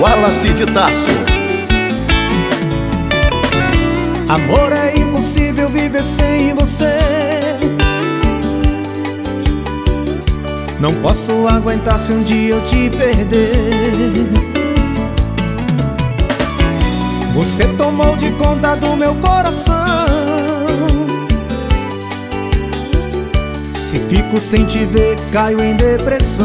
Wallace de Tasso. Amor, é impossível viver sem você. Não posso aguentar se um dia eu te perder. Você tomou de conta do meu coração. Se fico sem te ver, caio em depressão.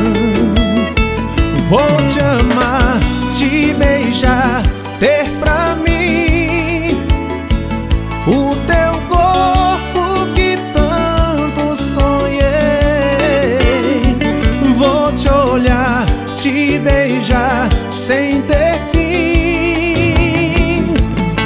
Vou te amar, te beijar, ter pra mim o teu corpo que tanto sonhei. Vou te olhar, te beijar sem ter fim.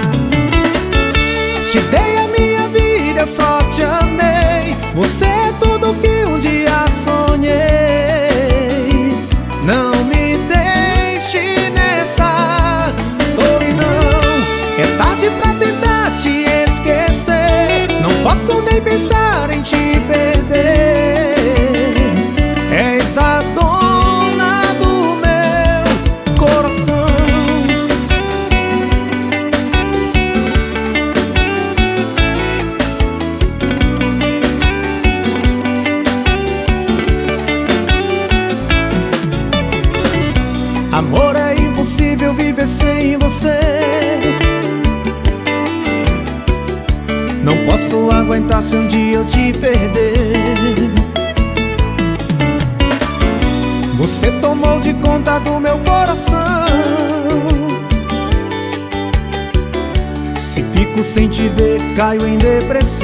Te dei a minha vida, eu só te amei. Você é tudo que um dia sonhei. Não me deixe nessa solidão. É tarde pra tentar te esquecer. Não posso nem pensar em te perder. És a dona do meu coração. Amor, é impossível viver sem você. Não posso aguentar se um dia eu te perder. Você tomou de conta do meu coração. Se fico sem te ver, caio em depressão.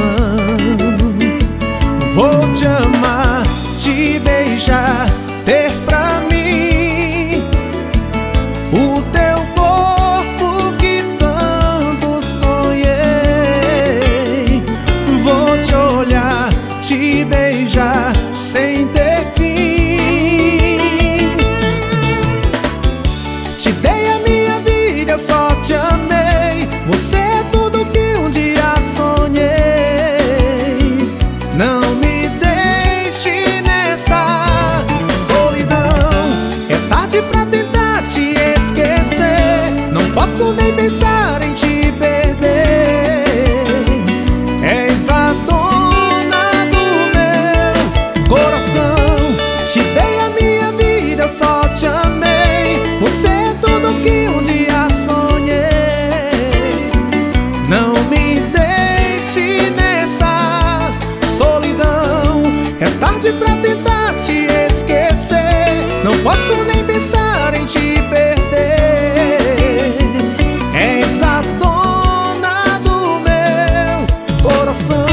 Vou te amar, te beijar, ter pra mim o teu corpo que tanto sonhei. Vou te olhar, te beijar sem ter fim. Te dei a minha vida, eu só te amei. Você é tudo que um dia sonhei. Não me deixe nessa solidão. É tarde pra tentar te esquecer. Não posso nem pensar em te perder. És a dona do meu coração. Te dei a minha vida, eu só te amei. Você é tudo que um dia sonhei. Não me deixe nessa solidão. É tarde pra tentar te esquecer. Não posso nem pensar em te perder. És a dona do meu coração.